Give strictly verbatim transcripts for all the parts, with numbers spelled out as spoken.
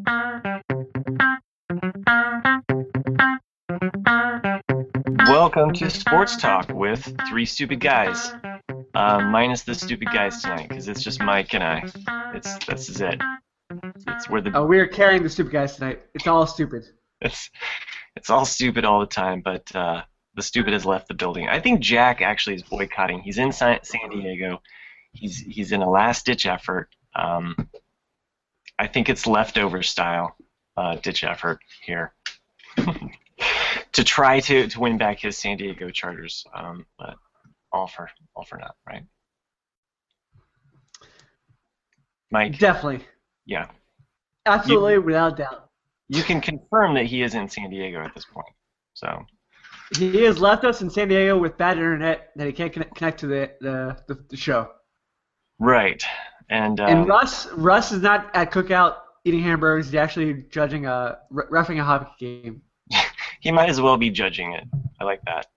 Welcome to Sports Talk with three stupid guys. Uh, minus the stupid guys tonight, because it's just Mike and I. It's this is it. It's where the Oh, we are carrying the stupid guys tonight. It's all stupid. it's it's all stupid all the time, but uh, the stupid has left the building. I think Jack actually is boycotting. He's in San San Diego. He's he's in a last-ditch effort. Um, I think it's leftover style uh, ditch effort here to try to, to win back his San Diego Chargers, um, but all for all for naught, right? Mike? Definitely. Yeah. Absolutely, You- without doubt. You can confirm that he is in San Diego at this point. So He has left us in San Diego with bad internet that he can't connect, connect to the, the, the, the show. right, and, um, And Russ Russ is not at Cookout eating hamburgers. He's actually judging a reffing a hockey game. he might as well be judging it. I like that.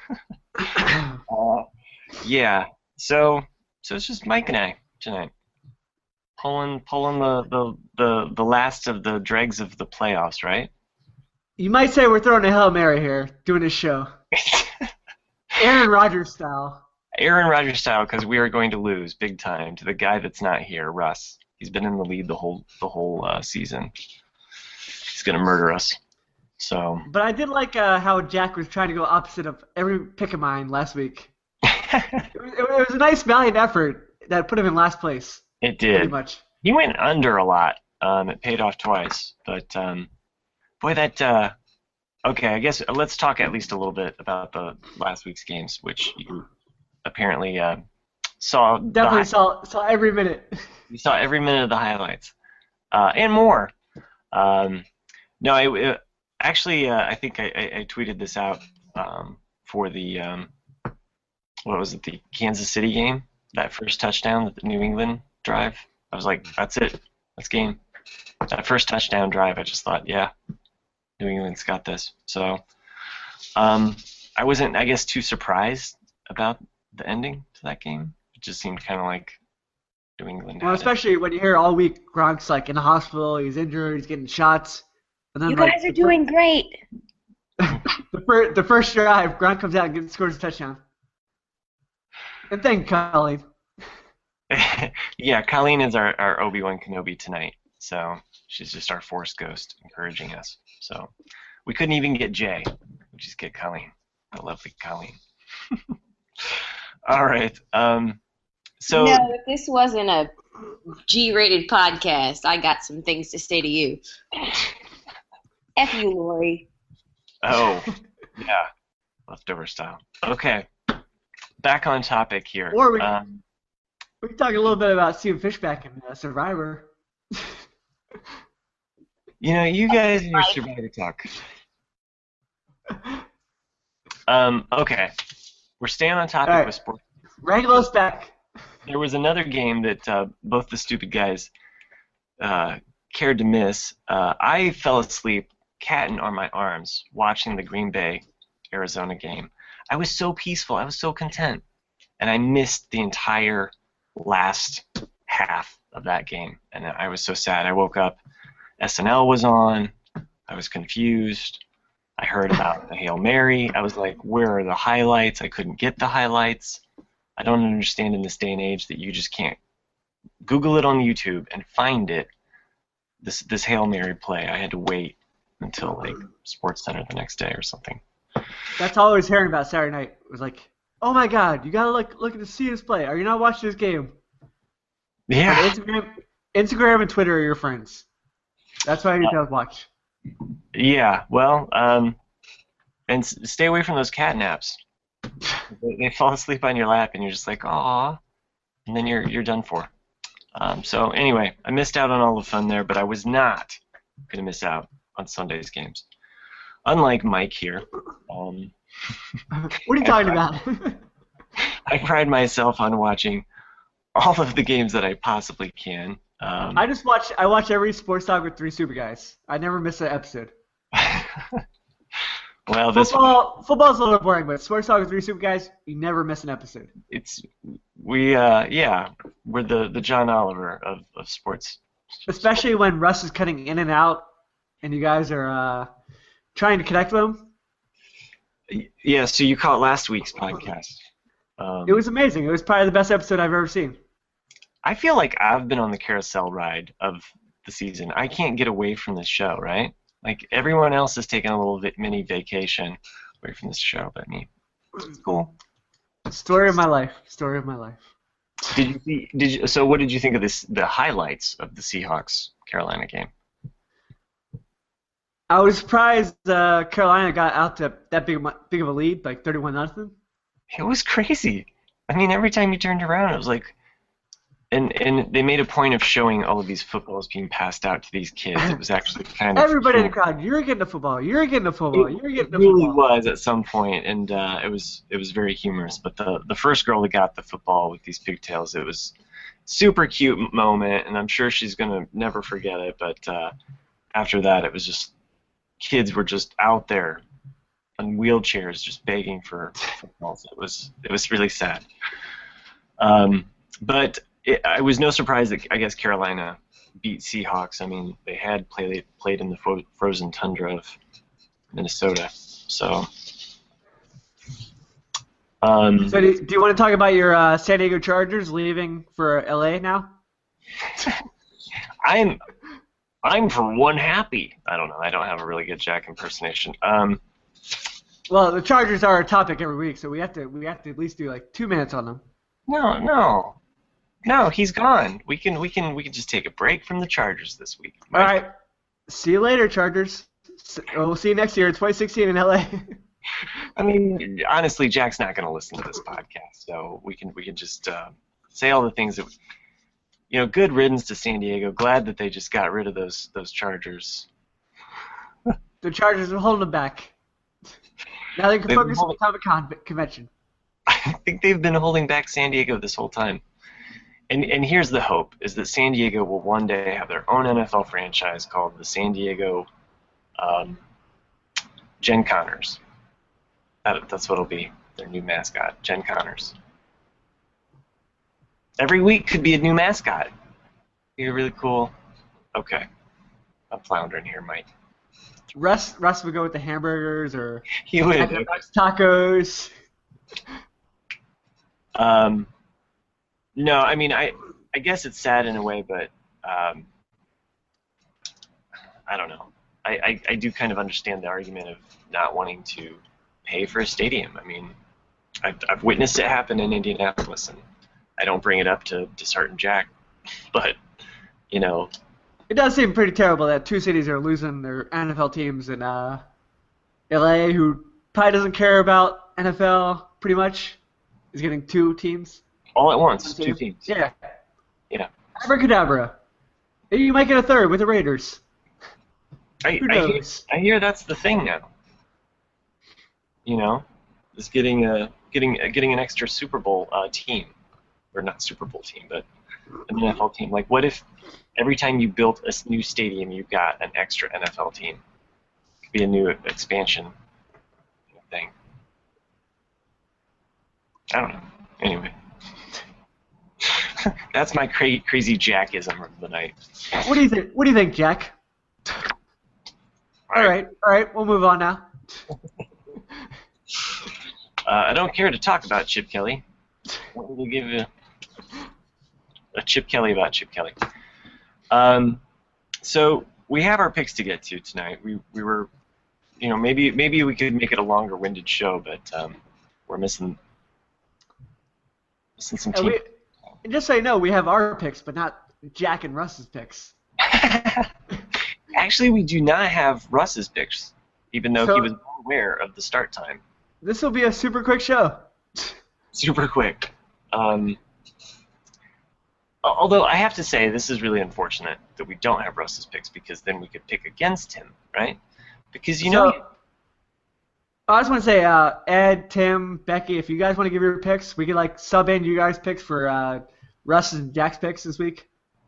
uh, yeah. So so it's just Mike and I tonight, pulling pulling the, the, the, the last of the dregs of the playoffs, right? You might say we're throwing a Hail Mary here, doing this show. Aaron Rodgers style. Aaron Rodgers style, because we are going to lose big time to the guy that's not here, Russ. He's been in the lead the whole the whole uh, season. He's gonna murder us. So But I did like uh, how Jack was trying to go opposite of every pick of mine last week. It was, it was a nice valiant effort that put him in last place, it pretty did. much. He went under a lot. Um, it paid off twice, but um, boy, that. Uh, okay, I guess let's talk at least a little bit about the last week's games, which you apparently uh, saw. the Definitely hi- saw saw every minute. You saw every minute of the highlights, uh, and more. Um, no, I it, actually uh, I think I, I, I tweeted this out um, for the um, what was it, the Kansas City game? That first touchdown, the New England drive. I was like, that's it, that's game. That first touchdown drive, I just thought, yeah, New England's got this. So um, I wasn't, I guess, too surprised about the ending to that game. It just seemed kind of like New England. Well, had it. especially when you hear all week Gronk's like in the hospital, he's injured, he's getting shots. And then You like, guys are the doing great. fir- the, fir- the first drive, Gronk comes out and gets, scores a touchdown. And thank Colleen. Yeah, Colleen is our, our Obi-Wan Kenobi tonight, so she's just our Force ghost encouraging us. So we couldn't even get Jay. We just get Colleen, the lovely Colleen. All right. Um, so No, if this wasn't a G-rated podcast, I got some things to say to you. F you, Lori. oh yeah, leftover style. Okay, back on topic here. Or we- Um, We can talk a little bit about Steven Fishback in uh, Survivor. you know, you guys and your Survivor talk. Um, okay, we're staying on topic All right. with sports. Wrangle us back. There was another game that uh, both the stupid guys uh, cared to miss. Uh, I fell asleep, catting on my arms, watching the Green Bay Arizona game. I was so peaceful. I was so content, and I missed the entire last half of that game, and I was so sad. I woke up, S N L was on. I was confused. I heard about the Hail Mary. I was like, where are the highlights? I couldn't get the highlights. I don't understand in this day and age that you just can't Google it on YouTube and find it. This this Hail Mary play. I had to wait until like Sports Center the next day or something. That's all I was hearing about Saturday night. It was like, oh my God, you gotta look look at the see this play. Are you not watching this game? Yeah. Instagram, Instagram and Twitter are your friends. That's why you don't watch. Yeah. Well, um, and s- stay away from those cat naps. They, they fall asleep on your lap, and you're just like, aw, and then you're you're done for. Um, so anyway, I missed out on all the fun there, but I was not gonna miss out on Sunday's games. Unlike Mike here, um, What are you talking about? I pride myself on watching all of the games that I possibly can. Um, I just watch. I watch every sports talk with three super guys. I never miss an episode. well, this Football, football's a little boring, but sports talk with three super guys, you never miss an episode. it's we uh yeah we're the the John Oliver of, of sports especially when Russ is cutting in and out, and you guys are uh, trying to connect with him. Yeah, so you caught last week's podcast. Um, It was amazing. It was probably the best episode I've ever seen. I feel like I've been on the carousel ride of the season. I can't get away from this show, right? Like everyone else is taking a little bit mini vacation away from this show, but me, it's cool. Story of my life. Story of my life. Did you see? Did you? So what did you think of this? The highlights of the Seahawks Carolina game? I was surprised uh, Carolina got out to that big, of a- big of a lead, like thirty-one nothing. It was crazy. I mean, every time you turned around, it was like, and and they made a point of showing all of these footballs being passed out to these kids. It was actually kind of Everybody in the cool. crowd, you're getting a football. You're getting a football. You're It getting a really football. was at some point, and uh, it was it was very humorous. But the the first girl that got the football with these pigtails, it was super cute moment, and I'm sure she's gonna never forget it. But uh, after that, it was just kids were just out there on wheelchairs, just begging for footballs. It was it was really sad. Um, but it, I was no surprise that I guess Carolina beat Seahawks. I mean, they had played played in the fro- frozen tundra of Minnesota. So, um, So do, do you want to talk about your uh, San Diego Chargers leaving for L A now? I'm I'm for one happy. I don't know. I don't have a really good Jack impersonation. Um, Well, the Chargers are a topic every week, so we have to we have to at least do like two minutes on them. no, no, no. He's gone. We can we can we can just take a break from the Chargers this week. All right. See you later, Chargers. S- We'll see you next year in twenty sixteen in L A. I mean, honestly, Jack's not going to listen to this podcast, so we can we can just uh, say all the things that, you know, good riddance to San Diego. Glad that they just got rid of those those Chargers. The Chargers are holding them back. Now they can They've focus on been the Comic Con convention. I think they've been holding back San Diego this whole time. And and here's the hope, is that San Diego will one day have their own N F L franchise called the San Diego um, Gen Connors. That, that's what it'll be, their new mascot, Gen Connors. Every week could be a new mascot. Be really cool. Okay. I'm floundering here, Mike. Russ Russ would go with the hamburgers or He would. Jack in the Box tacos. Um, no, I mean, I I guess it's sad in a way, but um, I don't know. I, I, I do kind of understand the argument of not wanting to pay for a stadium. I mean, I've, I've witnessed it happen in Indianapolis, and I don't bring it up to dishearten Jack, but, you know, It does seem pretty terrible that two cities are losing their N F L teams, and uh, L A, who probably doesn't care about N F L pretty much, is getting two teams. all at once, two teams. Yeah. Yeah. Abracadabra. Maybe you might get a third with the Raiders. I, Who I, hear, knows? I hear that's the thing now. You know, is getting a getting a, getting an extra Super Bowl uh, team, or not Super Bowl team, but an N F L team. Like, what if every time you built a s- new stadium, you got an extra N F L team? It could be a new expansion thing. I don't know. Anyway, that's my cra- crazy Jackism of the night. What do you think? What do you think, Jack? All right, all right, we'll move on now. Uh, I don't care to talk about Chip Kelly. We'll give you a Chip Kelly about Chip Kelly. Um, so we have our picks to get to tonight. We we were, you know, maybe maybe we could make it a longer-winded show, but um, we're missing missing some And team. we, and just so you know, we have our picks, but not Jack and Russ's picks. Actually, we do not have Russ's picks, even though So- he was well aware of the start time. This will be a super quick show. Super quick. Um, al- although I have to say, this is really unfortunate that we don't have Russ's picks, because then we could pick against him, right? Because you know, So, I just want to say, uh, Ed, Tim, Becky, if you guys want to give your picks, we could like sub in you guys' picks for uh, Russ and Jack's picks this week.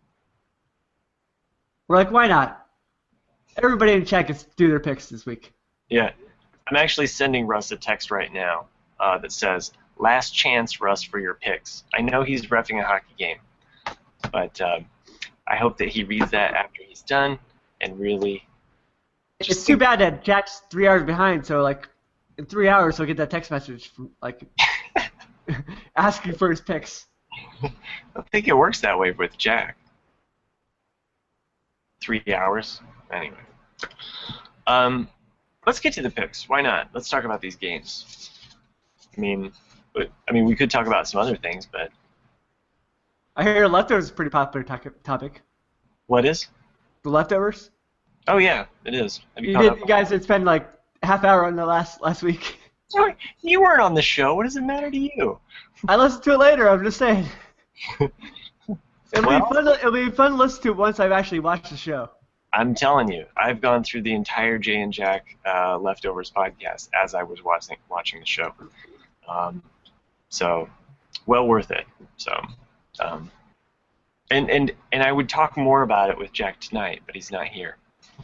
We're like, why not? Everybody in chat gets to do their picks this week. yeah, I'm actually sending Russ a text right now uh, that says, "Last chance, Russ, for your picks." I know he's reffing a hockey game, but um, I hope that he reads that after he's done and really. It's too bad that Jack's three hours behind. So like, in three hours he'll get that text message from like asking for his picks. I think it works that way with Jack. Three hours. Anyway. Um, let's get to the picks. Why not? Let's talk about these games. I mean, but, I mean, we could talk about some other things, but I hear leftovers is a pretty popular to- topic. what is? The leftovers. Oh yeah, it is. Have you, You, caught did, up? you guys did spend like a half hour on the last last week. You weren't on the show. What does it matter to you? I listened to it later. I'm just saying. It'll Well- be fun. To, it'll be fun to listen to once I've actually watched the show. I'm telling you, I've gone through the entire Jay and Jack uh, Leftovers podcast as I was watching watching the show. Um, so, well worth it. So, um, and and and I would talk more about it with Jack tonight, but he's not here.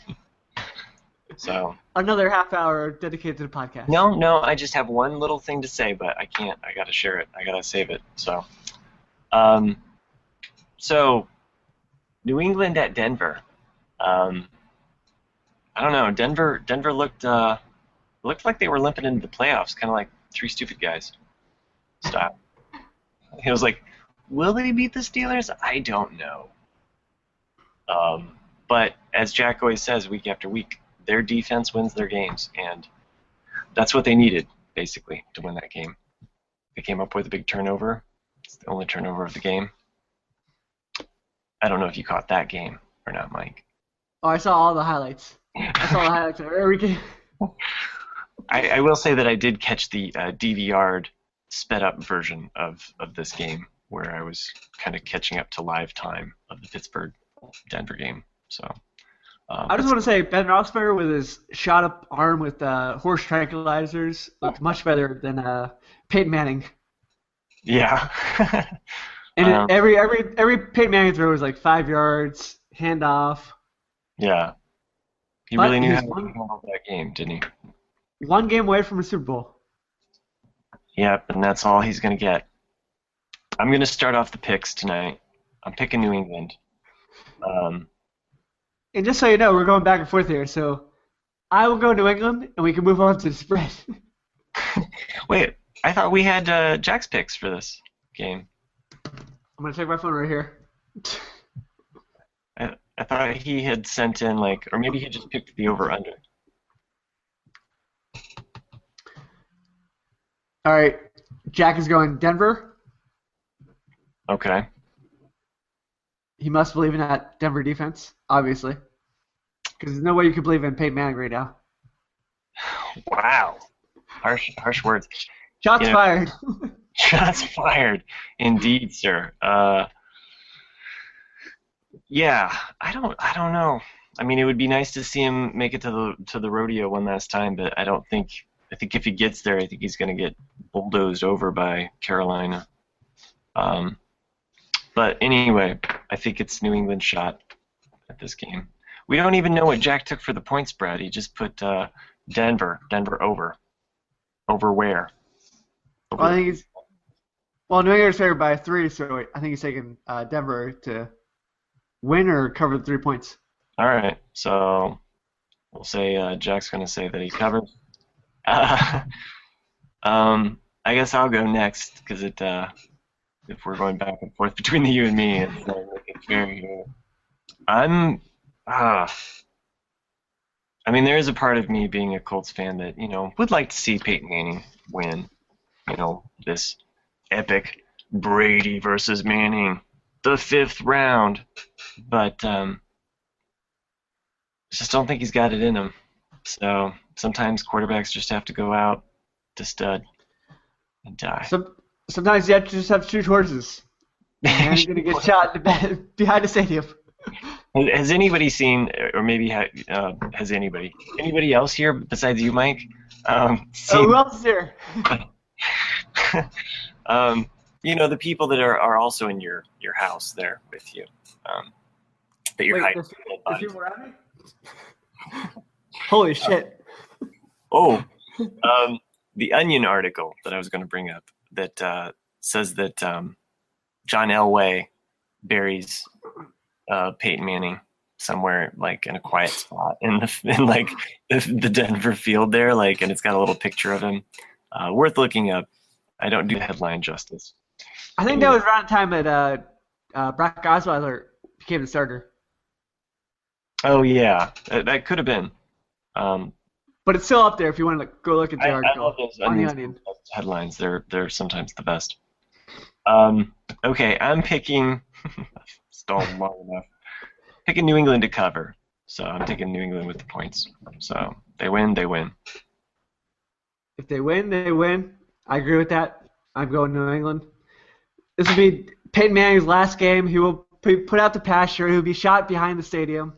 So. Another half hour dedicated to the podcast. No, no, I just have one little thing to say, but I can't. I gotta share it. I gotta save it. So, um, so New England at Denver. Um, I don't know. Denver, Denver looked uh, looked like they were limping into the playoffs, kind of like Three Stupid Guys style. He was like, "Will they beat the Steelers? I don't know." Um, but as Jack always says, week after week, their defense wins their games, and that's what they needed, basically, to win that game. They came up with a big turnover. It's the only turnover of the game. I don't know if you caught that game or not, Mike. Oh, I saw all the highlights. I saw the highlights of every game. I, I will say that I did catch the uh, D V R'd sped-up version of, of this game, where I was kind of catching up to live time of the Pittsburgh-Denver game. So um, I just want to say Ben Roethlisberger with his shot-up arm with uh, horse tranquilizers looked much better than uh, Peyton Manning. yeah. And Um, every every every Peyton Manning throw was like five yards, handoff. Yeah. He But really knew he's how to one- handle that game, didn't he? One game away from a Super Bowl. Yep, and that's all he's going to get. I'm going to start off the picks tonight. I'm picking New England. Um, And just so you know, we're going back and forth here. So I will go New England, and we can move on to the spread. wait, I thought we had uh, Jack's picks for this game. I'm gonna take my phone right here. I, I thought he had sent in, like, or maybe he just picked the over-under. All right, Jack is going Denver. Okay. He must believe in that Denver defense, obviously, because there's no way you could believe in Peyton Manning right now. Wow. Harsh, harsh words. Shots Yeah. fired. Shots fired, indeed, sir. Uh, yeah, I don't, I don't know. I mean, it would be nice to see him make it to the to the rodeo one last time, but I don't think. I think if he gets there, I think he's going to get bulldozed over by Carolina. Um, but anyway, I think it's New England's shot at this game. We don't even know what Jack took for the point spread. He just put uh, Denver, Denver over. Over where? Over Well, I think he's. Well, New England's favored by three, so I think he's taking uh, Denver to win or cover the three points. All right, so we'll say uh, Jack's going to say that he covers. Uh, um, I guess I'll go next because it. Uh, if we're going back and forth between the you and me, it's uh, make it fair here. I'm. Uh, I mean, there is a part of me being a Colts fan that you know would like to see Peyton Manning win. You know, this epic Brady versus Manning, the fifth round, but um, just don't think he's got it in him. So sometimes quarterbacks just have to go out to stud and die. Some, sometimes you have to just have to choose horses. And you're going to get shot in the back, behind the stadium. Has anybody seen, or maybe ha, uh, has anybody, anybody else here besides you, Mike? Um, Oh, seen, who else is here? um, you know, the people that are, are also in your, your house there with you. Um, that you're Wait, hiding. there's- dead there's bodies. people around me? Holy shit. Oh, um, the Onion article that I was going to bring up that uh, says that um, John Elway buries uh, Peyton Manning somewhere like in a quiet spot in the in like the, the Denver field there, like, and it's got a little picture of him. Uh, worth looking up. I don't do the headline justice. I think that was around the time that uh, uh, Brock Osweiler became the starter. Oh yeah, that, that could have been. Um, but it's still up there if you want to go look at the I, article I love those on the onions Onion. headlines. They're they're sometimes the best. Um, okay, I'm picking. Stalled long enough. Picking New England to cover, so I'm taking New England with the points. So they win, they win. If they win, they win. I agree with that. I'm going New England. This will be Peyton Manning's last game. He will be put out to pasture. He will be shot behind the stadium.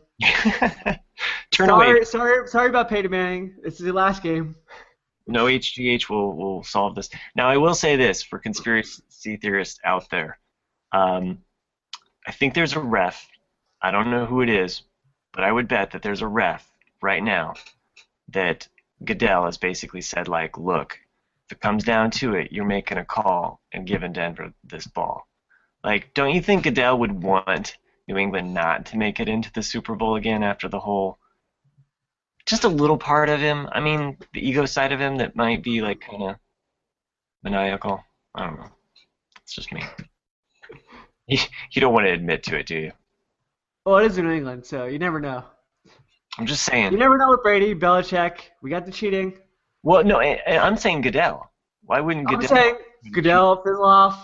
Turn sorry, away. Sorry, sorry about Peyton Manning. This is the last game. No H G H will will solve this. Now I will say this for conspiracy theorists out there. Um, I think there's a ref. I don't know who it is, but I would bet that there's a ref right now that Goodell has basically said, like, look, if it comes down to it, you're making a call and giving Denver this ball. Like, don't you think Goodell would want New England not to make it into the Super Bowl again after the whole, just a little part of him, I mean, the ego side of him that might be, like, kind of maniacal? I don't know. It's just me. You, you don't want to admit to it, do you? Well, it is New England, so you never know. I'm just saying. You never know with Brady, Belichick. We got the cheating. Well, no, I, I'm saying Goodell. Why wouldn't Goodell? I'm saying Goodell, Fizzleoff.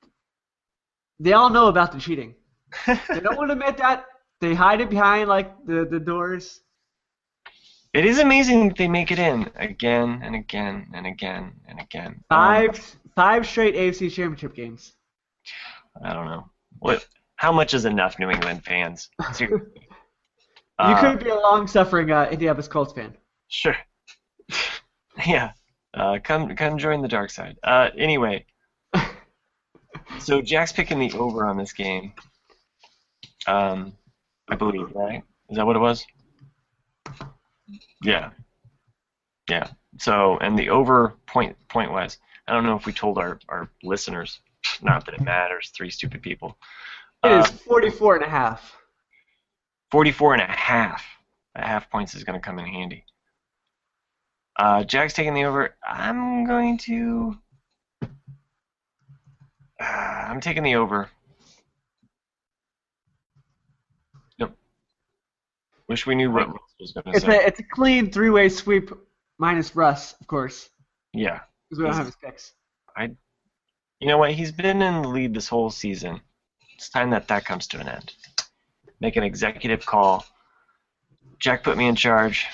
They all know about the cheating. They don't want to admit that. They hide it behind like the, the doors. It is amazing that they make it in again and again and again and again. Five Um, five straight A F C Championship games. I don't know. What? How much is enough, New England fans? Seriously. You Uh, could be a long-suffering uh, Indianapolis Colts fan. Sure. Yeah. Uh, come come join the dark side. Uh, anyway. So Jack's picking the over on this game. Um, I believe, right? Is that what it was? Yeah. Yeah. So, and the over point point wise, I don't know if we told our, our listeners, not that it matters, three stupid people. It Uh, is forty-four and a half. forty-four and a half. A half points is going to come in handy. Uh, Jack's taking the over. I'm going to. Uh, I'm taking the over. Yep. Wish we knew what Russ was going to It's say. a it's a clean three-way sweep minus Russ, of course, Yeah. because we don't have his picks. You know what? He's been in the lead this whole season. It's time that that comes to an end. Make an executive call. Jack put me in charge.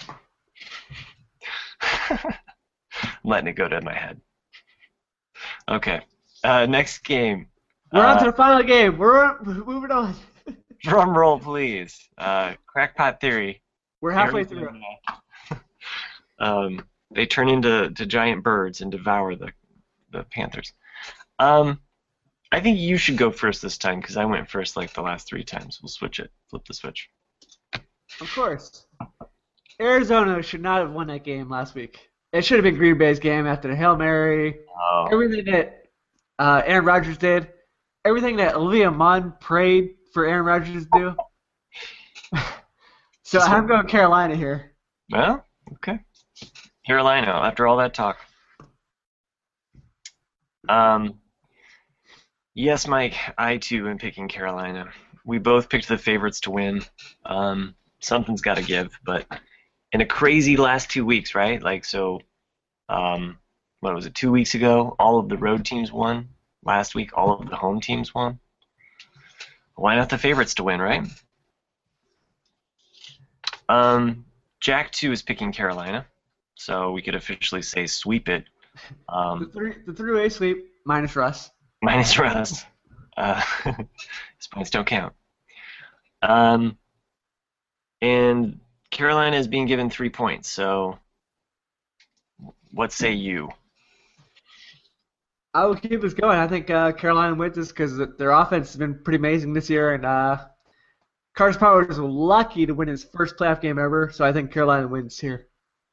I'm letting it go to my head. Okay. Uh, next game. We're on Uh, to the final game. We're moving on. Drum roll, please. Uh, Crackpot Theory. We're halfway through. um, they turn into to giant birds and devour the the Panthers. Um, I think you should go first this time because I went first like the last three times. We'll switch it. Flip the switch. Of course. Arizona should not have won that game last week. It should have been Green Bay's game after the Hail Mary. Oh. Everything that uh, Aaron Rodgers did. Everything that Olivia Munn prayed for Aaron Rodgers to do. So I'm going Carolina here. Well, okay. Carolina, after all that talk. Um, yes, Mike, I too am picking Carolina. We both picked the favorites to win. Um, something's got to give, but in a crazy last two weeks, right? Like, so, um, what was it, two weeks ago? All of the road teams won. Last week, all of the home teams won. Why not the favorites to win, right? Um, Jack, too, is picking Carolina, so we could officially say sweep it. The Um, three, the three-way sweep minus Russ. minus Russ. Uh, his points don't count. Um, and Carolina is being given three points, so what say you? I will keep this going. I think uh, Carolina wins this because their offense has been pretty amazing this year, and uh, Carson Palmer was lucky to win his first playoff game ever, so I think Carolina wins here.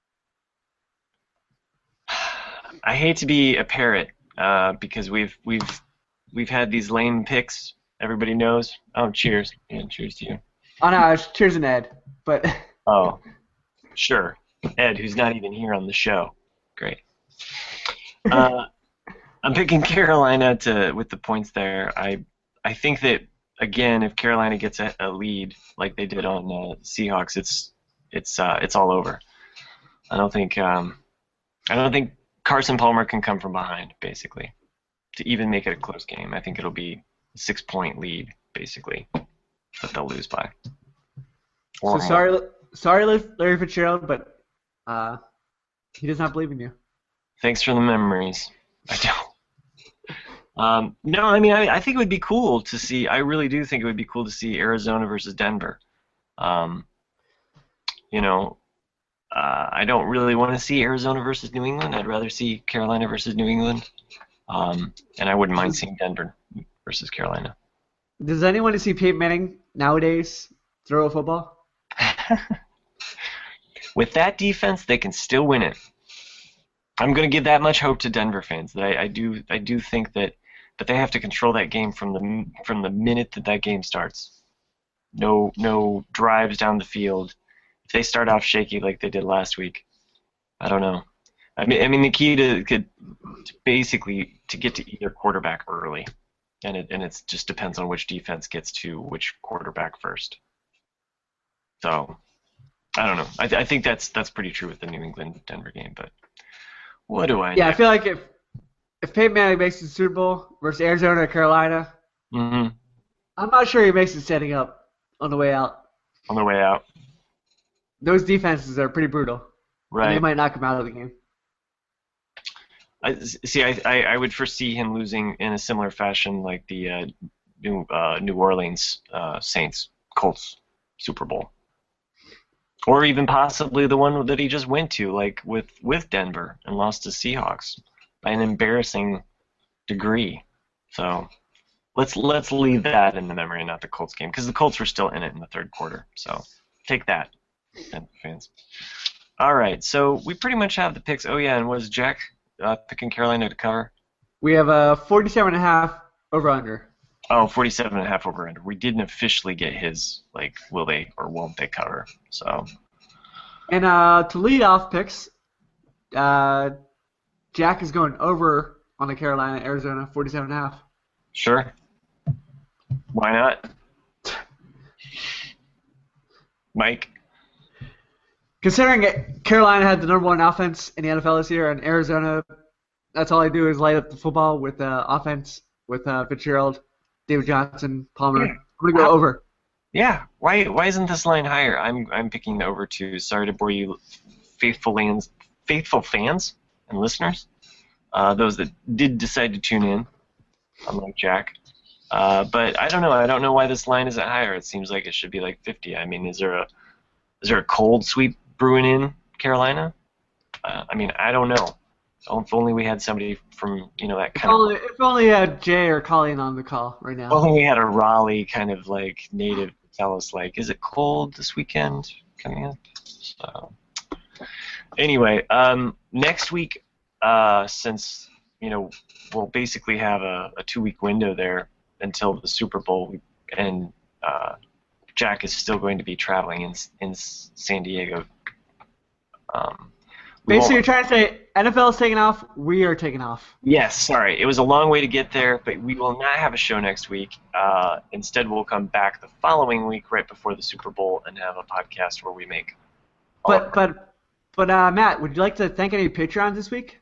I hate to be a parrot uh, because we've we've we've had these lame picks. Everybody knows. Oh, cheers! Yeah, cheers to you. Oh no, it's Cheers and Ed. But Oh, sure. Ed, who's not even here on the show. Great. Uh, I'm picking Carolina to with the points there. I I think that again, if Carolina gets a, a lead like they did on uh, Seahawks, it's it's uh, it's all over. I don't think um, I don't think Carson Palmer can come from behind basically to even make it a close game. I think it'll be a six point lead basically that they'll lose by. so Or sorry, more. sorry, Larry Fitzgerald, but uh, he does not believe in you. Thanks for the memories. I don't. Um, no, I mean, I, I think it would be cool to see. I really do think it would be cool to see Arizona versus Denver. Um, you know, uh, I don't really want to see Arizona versus New England. I'd rather see Carolina versus New England. Um, and I wouldn't mind seeing Denver versus Carolina. Does anyone see Peyton Manning nowadays throw a football? With that defense, they can still win it. I'm going to give that much hope to Denver fans. That I, I do, I do think that, but they have to control that game from the from the minute that that game starts. No, no drives down the field. If they start off shaky like they did last week, I don't know. I mean, I mean the key to, to basically to get to either quarterback early, and it and it just depends on which defense gets to which quarterback first. So, I don't know. I, I think that's that's pretty true with the New England Denver game, but. What do I know? Yeah, I feel like if if Peyton Manning makes the Super Bowl versus Arizona or Carolina, Mm-hmm. I'm not sure he makes it setting up on the way out. On the way out. Those defenses are pretty brutal. Right. And they might knock him out of the game. I, see, I, I I would foresee him losing in a similar fashion like the uh, New uh, New Orleans uh, Saints Colts Super Bowl. Or even possibly the one that he just went to, like with, with Denver and lost to Seahawks by an embarrassing degree. So let's let's leave that in the memory and not the Colts game because the Colts were still in it in the third quarter. So take that, Denver fans. All right, so we pretty much have the picks. Oh yeah, and was Jack uh, picking Carolina to cover? We have a forty-seven and a half over under. Oh, forty-seven and a half over under. We didn't officially get his, like, will they or won't they cover. So. And uh, to lead off picks, uh, Jack is going over on the Carolina, Arizona, forty-seven and a half. Sure. Why not? Mike? Considering it, Carolina had the number one offense in the N F L this year, and Arizona, that's all I do is light up the football with uh, offense, with uh, Fitzgerald, David Johnson, Palmer. I'm going to go How- over. Yeah. Why Why isn't this line higher? I'm I'm picking the over too. Sorry to bore you, faithful fans, faithful fans and listeners, uh, those that did decide to tune in, unlike Jack. Uh, but I don't know. I don't know why this line isn't higher. It seems like it should be like fifty. I mean, is there a is there a cold sweep brewing in Carolina? Uh, I mean, I don't know. If only we had somebody from you know that If kind of. only, if only had Jay or Colleen on the call right now. If only we had a Raleigh kind of like native to tell us like, is it cold this weekend coming up? So anyway, um, next week, uh, since you know we'll basically have a, a two-week window there until the Super Bowl, and uh, Jack is still going to be traveling in in San Diego. Um, we Basically, you're won't- trying to say N F L is taking off, we are taking off. Yes, sorry. It was a long way to get there, but we will not have a show next week. Uh, instead, we'll come back the following week right before the Super Bowl and have a podcast where we make. all But of but but uh, Matt, would you like to thank any Patreons this week?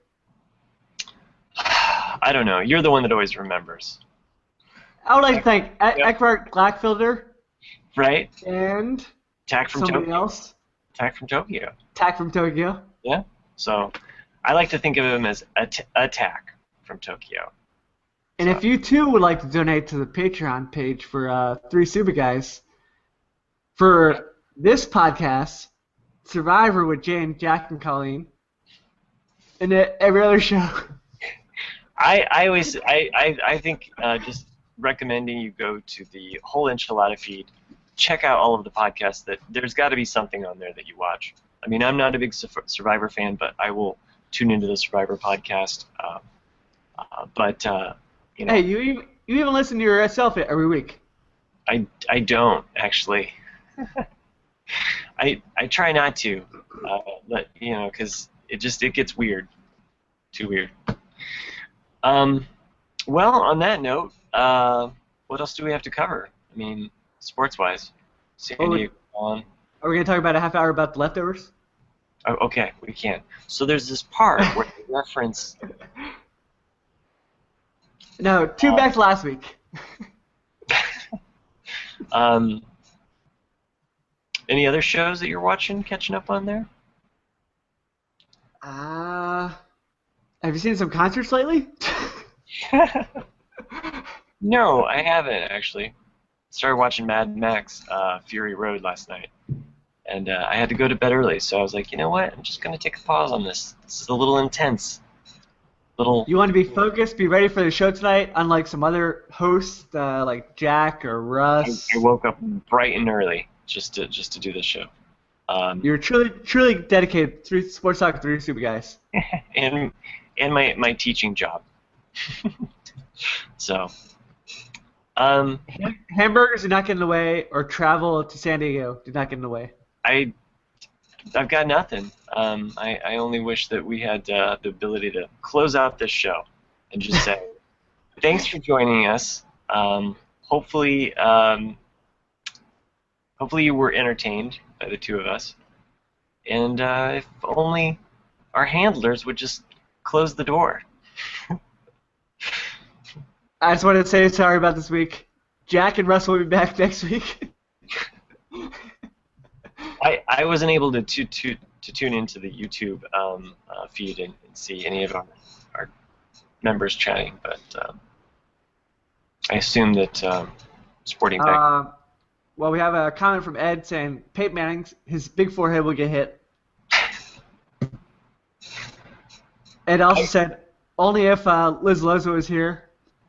our- I don't know. You're the one that always remembers, I would like to thank e- Yep. Eckbert Glackfilter right? and Tack from somebody Tokyo. else, Tack from Tokyo. Tack from Tokyo. Yeah. So, I like to think of him as At- Attack from Tokyo. And if you too would like to donate to the Patreon page for uh, Three Super Guys, for this podcast, Survivor with Jay and Jack and Colleen, and uh, every other show. I, I always I, I, I think uh, just recommending you go to the whole enchilada feed, check out all of the podcasts. That there's got to be something on there that you watch. I mean, I'm not a big Su- Survivor fan, but I will tune into the Survivor podcast. Um, uh, but uh, you know, Hey, you even, you even listen to yourself every week. I, I don't actually. I I try not to, uh, but you know, because it just it gets weird, too weird. Um, well, on that note, uh, what else do we have to cover? I mean, sports-wise, San Oh, Diego on. Are we going to talk about a half hour about the leftovers? Oh, okay, we can. So there's this part where they reference. No, two Uh, back to last week. Um, any other shows that you're watching, catching up on there? Uh, have you seen some concerts lately? No, I haven't actually. Started watching Mad Max uh, Fury Road last night, and uh, I had to go to bed early, so I was like, you know what? I'm just gonna take a pause on this. This is a little intense. Little. You want to be focused, be ready for the show tonight, unlike some other hosts uh, like Jack or I, Russ. I woke up bright and early just to just to do this show. Um, You're truly truly dedicated to Sports Talk Three Super Guys. and and my my teaching job. So. Um, Ham- hamburgers did not get in the way, or travel to San Diego did not get in the way. I, I've got nothing. Um, I, I only wish that we had uh, the ability to close out this show and just say, thanks for joining us. Um, hopefully, um, hopefully you were entertained by the two of us. And uh, if only our handlers would just close the door. I just wanted to say sorry about this week. Jack and Russ will be back next week. I, I wasn't able to, to, to, to tune into the YouTube um, uh, feed and, and see any of our, our members chatting, but um, I assume that um, Sporting Back. Uh, well, we have a comment from Ed saying Peyton Manning, his big forehead will get hit. Ed also said only if uh, Liz Lozo was here.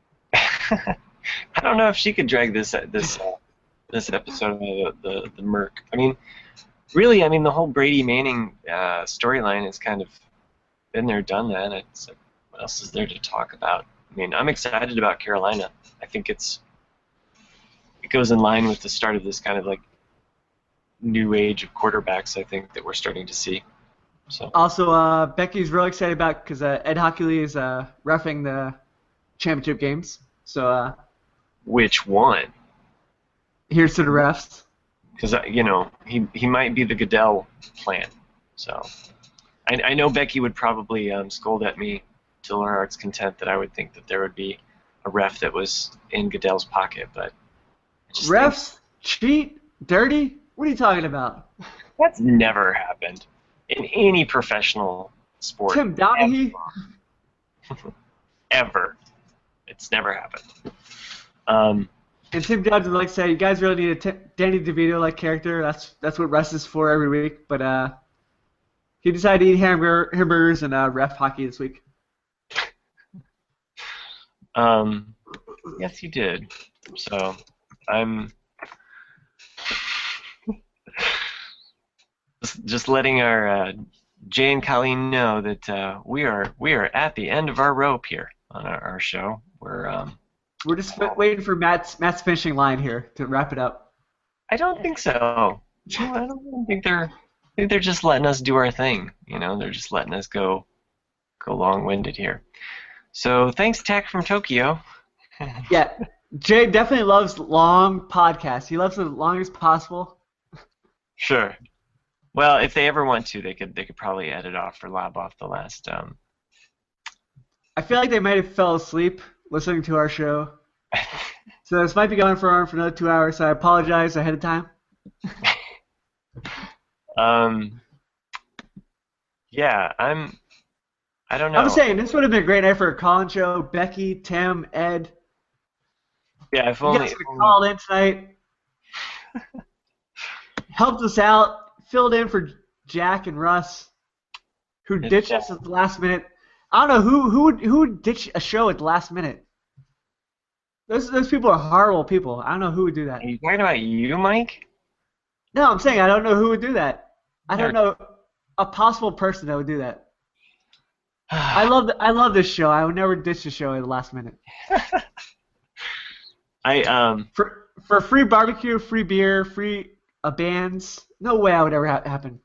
I don't know if she could drag this this uh, this episode of the, the the Merc. I mean, really, I mean the whole Brady Manning uh, storyline has kind of been there, done that. It's like, what else is there to talk about? I mean, I'm excited about Carolina. I think it's it goes in line with the start of this kind of like new age of quarterbacks. I think that we're starting to see. So Also, uh, Becky's really excited about because uh, Ed Hockley is uh, reffing the championship games. So uh, which one? here's to the refs. Because you know he he might be the Goodell plan. So I, I know Becky would probably um, scold at me till her heart's content that I would think that there would be a ref that was in Goodell's pocket, but I just think Refs cheat, dirty. What are you talking about? that's never happened in any professional sport. Tim Donaghy. Ever. Ever. It's never happened. Um, And Tim Judge would like to say, you guys really need a T- Danny DeVito-like character. That's that's what Russ is for every week. But uh, he decided to eat hamburger, hamburgers and uh, ref hockey this week. um, yes, he did. So I'm just, just letting our uh, Jay and Colleen know that uh, we are we are at the end of our rope here on our, our show. We're um, We're just f- waiting for Matt's Matt's finishing line here to wrap it up. I don't think so. No, I don't think they're. I think they're just letting us do our thing. You know, they're just letting us go, go long-winded here. So thanks, Tech from Tokyo. Yeah, Jay definitely loves long podcasts. He loves the longest possible. Sure. Well, if they ever want to, they could. They could probably edit off or lob off the last. Um, I feel like they might have fell asleep listening to our show. So this might be going for on for another two hours. So I apologize ahead of time. um. Yeah, I'm. I don't know. I'm saying this would have been a great night for a call-in show. Becky, Tim, Ed. Yeah, if You only. guys if could have only- called in tonight. Helped us out. Filled in for Jack and Russ, who It's, ditched uh, us at the last minute. I don't know who who would who would ditch a show at the last minute. Those those people are horrible people. I don't know who would do that. Are you talking about you, Mike? No, I'm saying I don't know who would do that. I don't There- know a possible person that would do that. I love the, I love this show. I would never ditch a show at the last minute. I um. For for free barbecue, free beer, free a bands. No way I would ever ha- happen.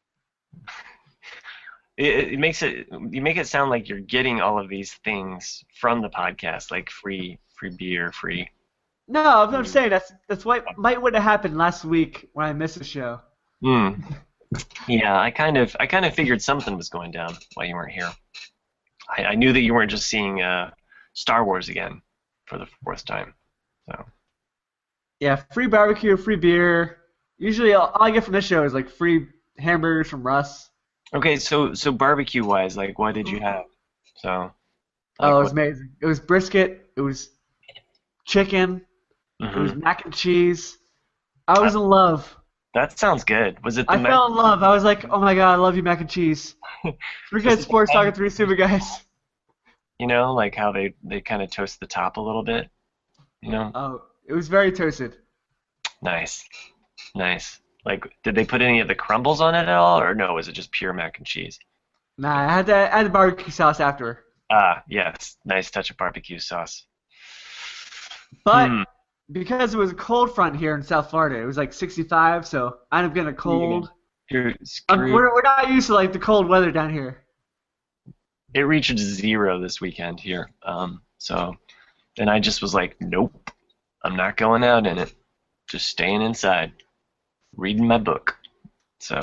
It, it makes it you make it sound like you're getting all of these things from the podcast, like free free beer, free. No, I'm I'm saying that's that's what might would have happened last week when I missed the show. Hmm. Yeah, I kind of I kind of figured something was going down while you weren't here. I, I knew that you weren't just seeing uh, Star Wars again for the fourth time. So. Yeah, free barbecue, free beer. Usually, all, all I get from this show is like free hamburgers from Russ. Okay, so so barbecue wise, like what did you have? So. Like, Oh, it was what- amazing. It was brisket. It was chicken. It was Mhm. mac and cheese. I was in love. That sounds good. Was it the I mac- fell in love. I was like, oh my god, I love you, mac and cheese. Three good sports talking, three stupid guys. you know, like how they they kind of toast the top a little bit? You know? Oh, it was very toasted. Nice. Nice. Like, did they put any of the crumbles on it at all, or no? Was it just pure mac and cheese? Nah, I had to add the barbecue sauce after. Ah, yes. Nice touch of barbecue sauce. But Hmm. because it was a cold front here in South Florida, it was like sixty-five, so I ended up getting a cold. You're Um, screwed. we're, we're not used to like the cold weather down here. It reached zero this weekend here. Um, so, and I just was like, nope, I'm not going out in it. Just staying inside, reading my book. So,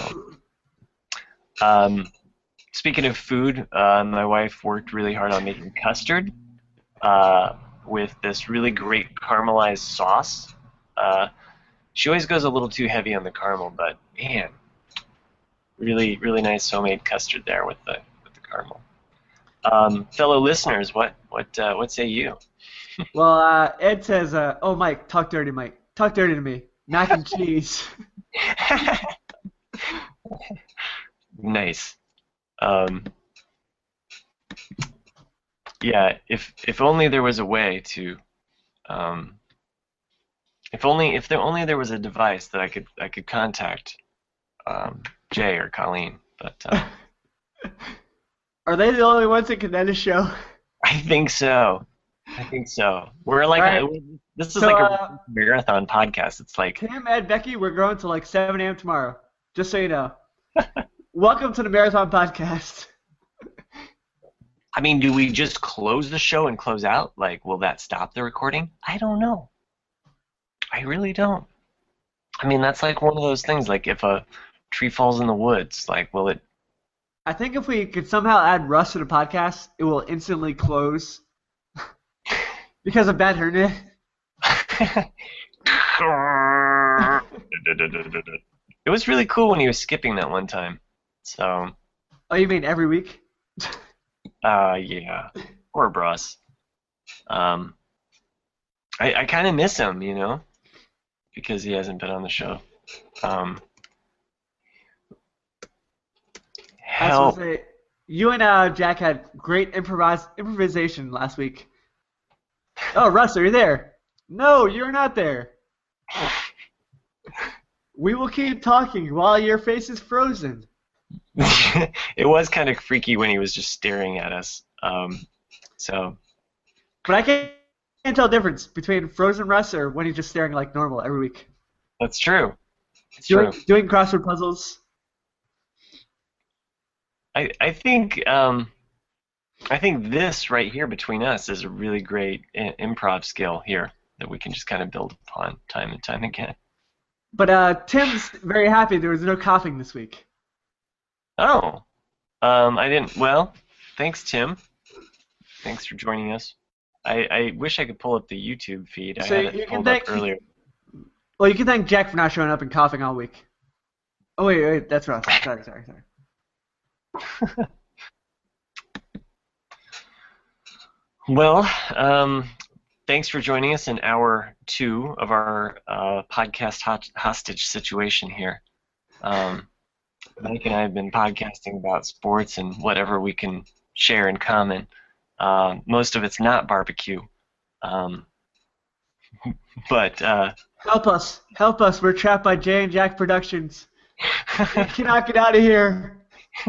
um, speaking of food, uh, my wife worked really hard on making custard uh, with this really great caramelized sauce. Uh, she always goes a little too heavy on the caramel, but man, really, really nice homemade custard there with the with the caramel. Um, fellow listeners, what what uh, what say you? Well, uh, Ed says, uh, "Oh, Mike, talk dirty, Mike. Talk dirty to me. Mac and cheese." Nice. Um, yeah, if if only there was a way to, um, if only if there only there was a device that I could I could contact um, Jay or Colleen, but uh, Are they the only ones that can end a show? I think so. I think so. We're like All a, this is So, like a uh, marathon podcast. It's like Tim, Ed, Becky, we're going to like seven a.m. tomorrow. Just so you know. Welcome to the Marathon Podcast. I mean, do we just close the show and close out? Like, will that stop the recording? I don't know. I really don't. I mean, that's like one of those things, like if a tree falls in the woods, like, will it... I think if we could somehow add Russ to the podcast, it will instantly close because of bad internet. It was really cool when he was skipping that one time. So, Oh, you mean every week? uh, yeah. Poor Bruss. Um, I, I kind of miss him, you know, because he hasn't been on the show. Um, I was help. gonna say, you and uh, Jack had great improvise improvisation last week. Oh, Russ, are you there? No, you're not there. We will keep talking while your face is frozen. It was kind of freaky when he was just staring at us. Um, so, But I can't, can't tell the difference between frozen Russ or when he's just staring like normal every week. that's true. It's Doing, true. doing crossword puzzles. I, I think um, I think this right here between us is a really great I- improv skill here that we can just kind of build upon time and time again. But uh, Tim's very happy there was no coughing this week. Oh, um, I didn't. Well, thanks, Tim. Thanks for joining us. I, I wish I could pull up the YouTube feed. I So had you it can pulled up thank- earlier. Well, you can thank Jack for not showing up and coughing all week. Oh, wait, wait, that's Russ. Sorry, sorry, sorry. Well, um, thanks for joining us in hour two of our uh, podcast hot- hostage situation here. Um, Mike and I have been podcasting about sports and whatever we can share in common. Um, most of it's not barbecue. Um, but uh, Help us. Help us. We're trapped by Jay and Jack Productions. We cannot get out of here.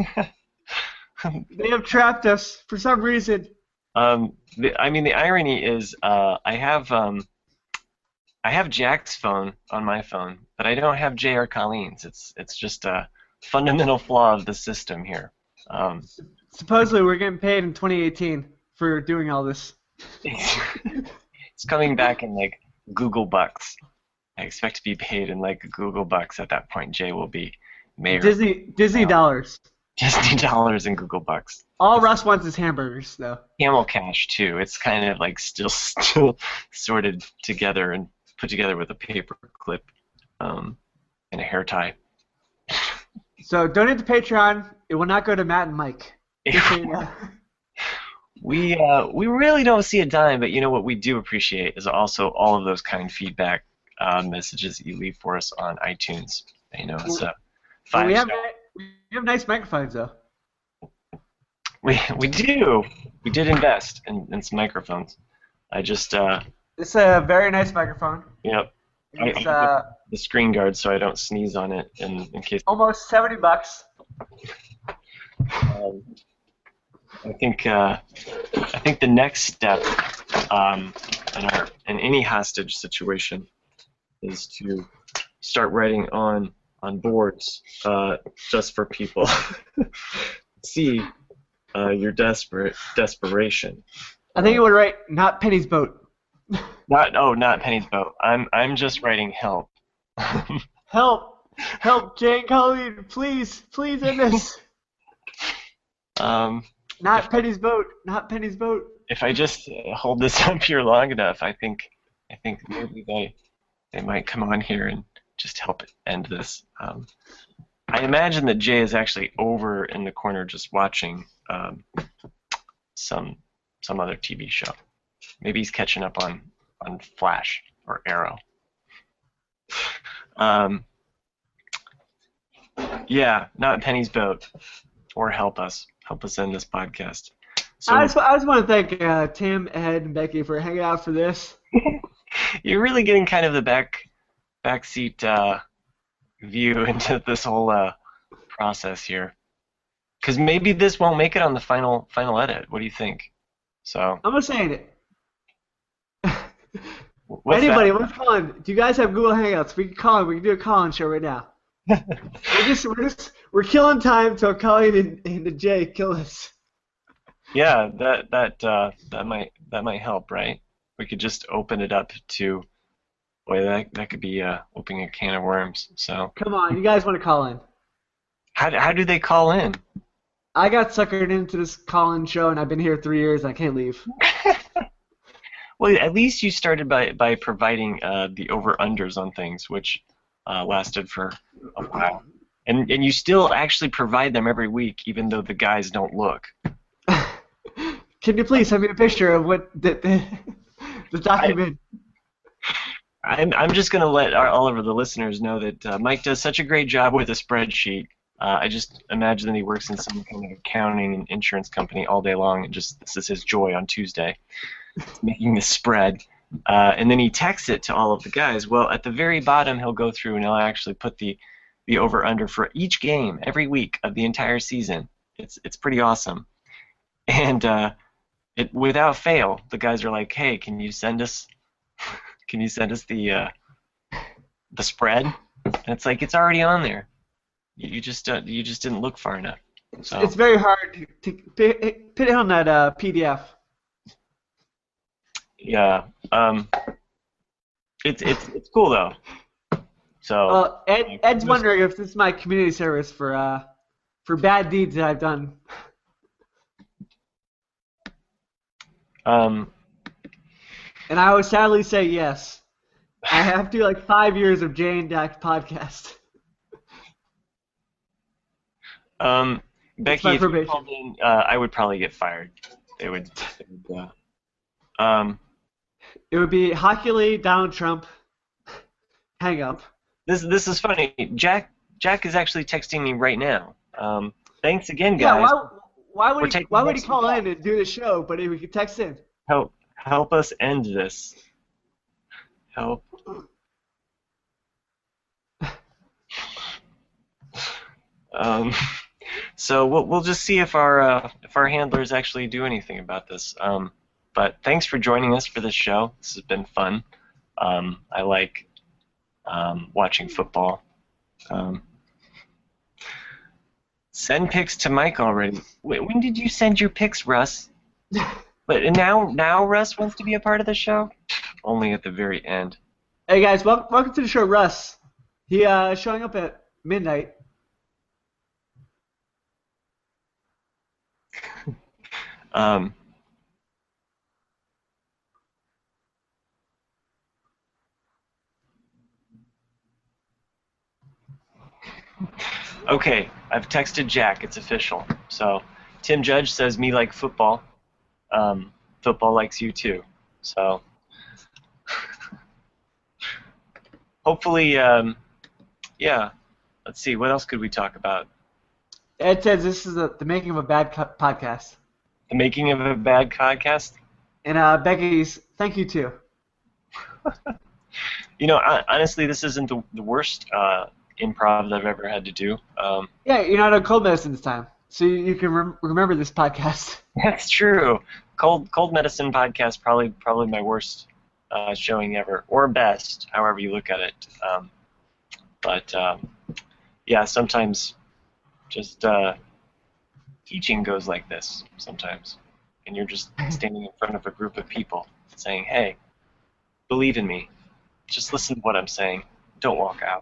They have trapped us for some reason. um, the, I mean, the irony is, uh, I have um, I have Jack's phone on my phone, but I don't have Jay or Colleen's. It's it's just a fundamental flaw of the system here. Um, Supposedly, we're getting paid in twenty eighteen for doing all this. it's coming back in like Google bucks. I expect to be paid in like Google bucks at that point. Jay will be mayor. Disney Disney Um, dollars. Disney dollars and Google bucks. All Russ wants is hamburgers, though. Camel Cash too. It's kind of like still still sorted together and put together with a paper clip um, and a hair tie. So donate to Patreon. It will not go to Matt and Mike. Just so you know. We uh, we really don't see a dime, but you know what we do appreciate is also all of those kind feedback uh, messages that you leave for us on iTunes. You know, it's a Well, five. we have we have nice microphones, though. We we do. We did invest in, in some microphones. I just uh, It's a very nice microphone. yep. I- It's I- uh, the screen guard so I don't sneeze on it in, in case. almost seventy bucks. Um, I think uh, I think the next step um, in our in any hostage situation is to start writing on on boards uh, just for people. See uh, your desperate desperation. I think it would write not Penny's boat. Not oh not Penny's boat. I'm I'm just writing help. Help! Help, Jane Colleen! Please, please end this. um, Not Penny's boat. Not Penny's boat. if I just uh, hold this up here long enough, I think I think maybe they they might come on here and just help end this. Um, I imagine that Jay is actually over in the corner just watching um, some some other T V show. Maybe he's catching up on on Flash or Arrow. Um, yeah, not Penny's boat, or help us help us end this podcast. So I just, I just want to thank uh, Tim, Ed, and Becky for hanging out for this. you're really getting kind of the back backseat uh, view into this whole uh, process here, because maybe this won't make it on the final final edit. What do you think? So I'm just saying it. what's Anybody, that? let's call in. Do you guys have Google Hangouts? We can call in. We can do a call-in show right now. we're just, we're just, we're killing time till Colleen and, and Jay kill us. Yeah, that that uh, that might that might help, right? We could just open it up to, boy, that that could be uh, opening a can of worms. So Come on, you guys want to call in? how do- how do they call in? I got suckered into this call-in show, and I've been here three years, and I can't leave. Well, at least you started by by providing uh, the over-unders on things, which uh, lasted for a while, and and you still actually provide them every week, even though the guys don't look. Can you please send me a picture of what the, the, the document? I'm I'm just gonna let our, all of the listeners know that uh, Mike does such a great job with a spreadsheet. Uh, I just imagine that he works in some kind of accounting and insurance company all day long, and just this is his joy on Tuesday, making this spread. Uh, and then he texts it to all of the guys. Well, at the very bottom, he'll go through and he'll actually put the the over under for each game every week of the entire season. It's it's pretty awesome. And uh, it without fail, the guys are like, "Hey, can you send us can you send us the uh, the spread?" And it's like it's already on there. You, you just uh, you just didn't look far enough. So It's very hard to, to put put it on that uh, P D F. yeah, um, it's it's it's cool though. So Well, Ed, like, Ed's just- wondering if this is my community service for uh, for bad deeds that I've done. um, And I would sadly say yes. I have to do like five years of Jay and Dak podcast. um, Becky, my if you probation. called in, uh, I would probably get fired. They would. They would uh, um, It would be Hockey Lee, Donald Trump, hang up. this this is funny. Jack Jack is actually texting me right now. Um, thanks again, Yeah, guys. why, why We're would he, taking why would he next call week in and do the show, but he could text in? Help help us end this. Help. Um, so we'll we'll just see if our uh, if our handlers actually do anything about this. Um, but thanks for joining us for this show. This has been fun. Um, I like um, watching football. Um, send pics to Mike already. Wait, when did you send your pics, Russ? But and now, now Russ wants to be a part of the show. Only at the very end. Hey guys, welcome, welcome to the show, Russ. He uh showing up at midnight. Um, okay, I've texted Jack. It's official. So Tim Judge says me like football. Um, football likes you too. So hopefully, um, yeah. Let's see. What else could we talk about? Ed says this is a, the making of a bad co- podcast. The making of a bad podcast? And uh, Becky's thank you too. You know, I, honestly, this isn't the, the worst uh, improv that I've ever had to do. Um, Yeah, you're not on cold medicine this time, so you, you can rem- remember this podcast. that's true. Cold cold medicine podcast probably probably my worst uh, showing ever, or best, however you look at it. Um, but um, yeah, sometimes just uh, teaching goes like this sometimes, and you're just standing in front of a group of people saying, "Hey, believe in me. Just listen to what I'm saying. Don't walk out."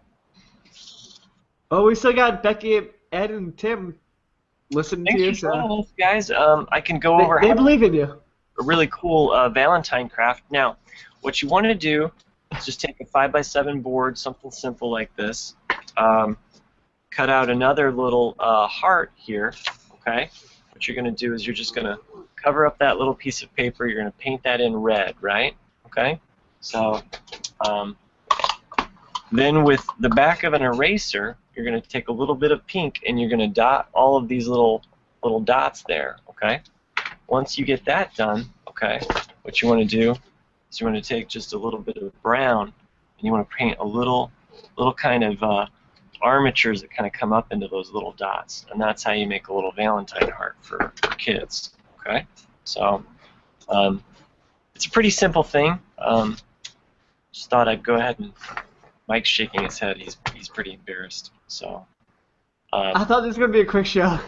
Oh, we still got Becky, Ed, and Tim listening Thanks to you. for So joining us, guys. Um, I can go they, over they how believe in you. a really cool uh, Valentine craft. Now, what you want to do is just take a five by seven board, something simple like this. Um, cut out another little uh, heart here. Okay. What you're going to do is you're just going to cover up that little piece of paper. You're going to paint that in red, right? Okay. So um, then with the back of an eraser, you're going to take a little bit of pink and you're going to dot all of these little little dots there. Okay. Once you get that done, okay, what you want to do is you want to take just a little bit of brown and you want to paint a little, little kind of uh, armatures that kind of come up into those little dots, and that's how you make a little Valentine heart for, for kids. Okay, so um, it's a pretty simple thing. Um, just thought I'd go ahead and. Mike's shaking his head. He's he's pretty embarrassed. So. Um, I thought this was gonna be a quick show.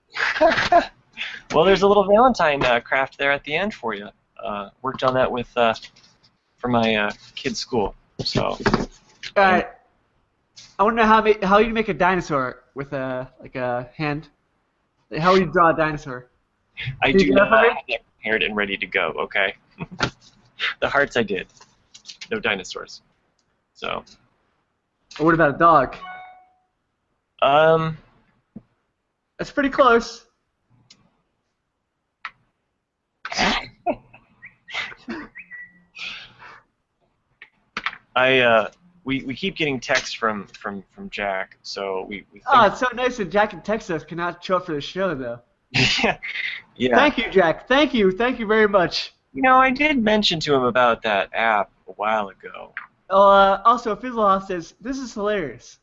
Well, there's a little Valentine uh, craft there at the end for you. Uh, worked on that with uh, for my uh, kids' school. So. All right. I want to know how ma- how you make a dinosaur with a like a hand. Like, how would you draw a dinosaur? I Can you do do that not for me? have that prepared and ready to go. Okay. The hearts I did. No dinosaurs. So. Or what about a dog? Um. That's pretty close. I uh. We, we keep getting texts from, from, from Jack, so we, we think, Oh, it's so nice that Jack and Texas cannot show up for the show, though. yeah, yeah. Thank you, Jack. Thank you. Thank you very much. You know, I did mention to him about that app a while ago. Oh, uh, also, Fizzlehoff says, this is hilarious.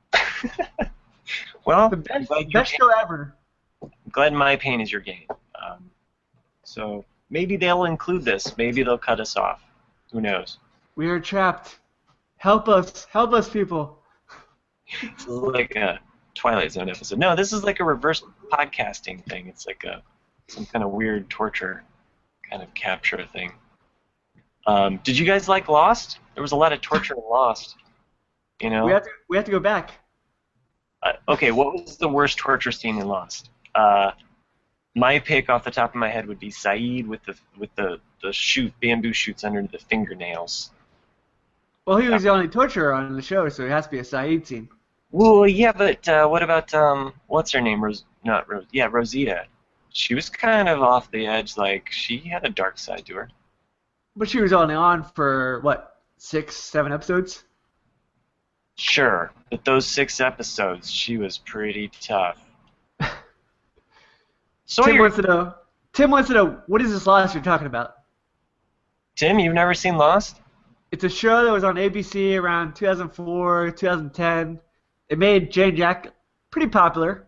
Well, The I'm best, glad, your best pain, show ever. I'm glad my pain is your gain. Um, so maybe they'll include this. Maybe they'll cut us off. Who knows? We are trapped. Help us. Help us, people. This is like a Twilight Zone episode. No, this is like a reverse podcasting thing. It's like a some kind of weird torture kind of capture thing. Um, did you guys like Lost? There was a lot of torture in Lost. You know. We have to, we have to go back. Uh, okay, what was the worst torture scene in Lost? Uh, my pick off the top of my head would be Saeed with the with the the shoot bamboo shoots under the fingernails. Well, he was the only torturer on the show, so it has to be a Saeed scene. Well, yeah, but uh, what about um, what's her name? Rose, not Rose. Yeah, Rosita. She was kind of off the edge. Like she had a dark side to her. But she was only on for, what, six, seven episodes? Sure, but those six episodes, she was pretty tough. Tim Sawyer, wants to know, Tim wants to know, what is this Lost you're talking about? Tim, you've never seen Lost? It's a show that was on A B C around two thousand four, two thousand ten. It made Jane Jack pretty popular.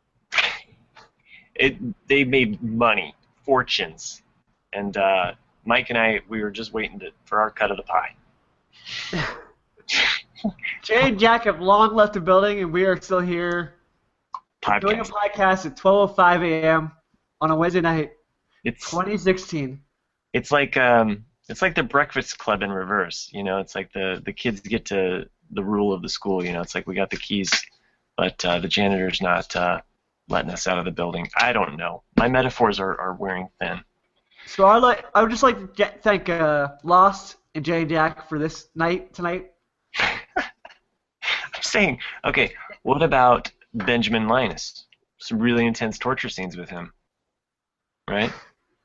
It they made money, fortunes, and uh, Mike and I we were just waiting to, for our cut of the pie. Jay and Jack have long left the building, and we are still here doing a Podcast. podcast at twelve oh five a.m. on a Wednesday night, It's twenty sixteen. it's like um it's like the Breakfast Club in reverse. You know, it's like the the kids get to the rule of the school. You know, it's like we got the keys, but uh, the janitor's not uh, letting us out of the building. I don't know. My metaphors are, are wearing thin. So I like I would just like to get, thank uh, Lost and Jay and Jack for this night tonight. I'm saying, okay, what about Benjamin Linus? Some really intense torture scenes with him, right?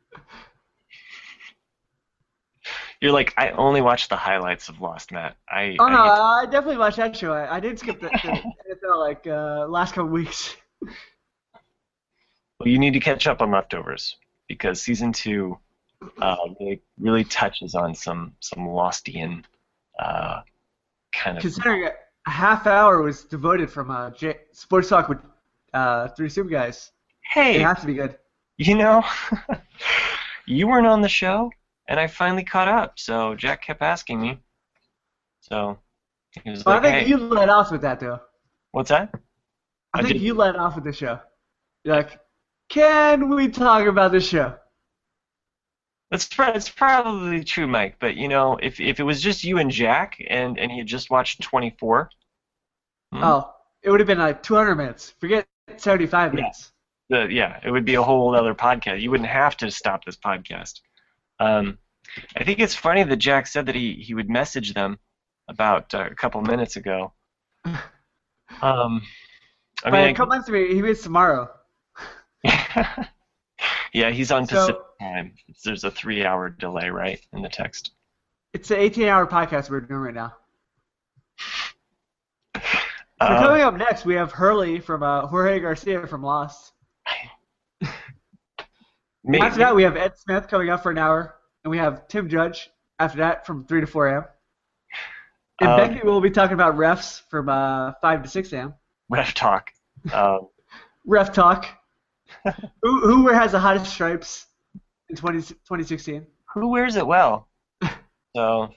You're like, I only watch the highlights of Lost, Matt. I, Oh I no, hate- I definitely watched that show. I, I did skip the, the N F L like uh, last couple weeks. well, you need to catch up on Leftovers because season two uh, really really touches on some some Lostian uh, kind of. Considering a half hour was devoted from uh, J- Sports Talk with uh, three super guys, it Hey, has to be good. you know, you weren't on the show, and I finally caught up. So Jack kept asking me. So he was Well, like, I think "Hey, you led off with that though. what's that?" I, I think did- you led off with the show. You're like, can we talk about the show? That's pro- it's probably true, Mike. But you know, if if it was just you and Jack, and and he had just watched twenty-four, hmm, Oh, it would have been like two hundred minutes. Forget seventy-five Yeah. minutes. the, yeah, it would be a whole other podcast. You wouldn't have to stop this podcast. Um, I think it's funny that Jack said that he he would message them about uh, a couple minutes ago. Um, I By mean, a couple months ago, he means tomorrow. I- yeah, he's on So- Pacific time. There's a three-hour delay, right, in the text. It's an eighteen-hour podcast we're doing right now. So Uh, coming up next, we have Hurley from uh, Jorge Garcia from Lost. maybe, After that, we have Ed Smith coming up for an hour, and we have Tim Judge after that from three to four a.m. And Um, Becky will be talking about refs from uh, five to six a.m. ref talk. Um, Ref talk. who, who has the hottest stripes in twenty, twenty sixteen? who wears it well? So,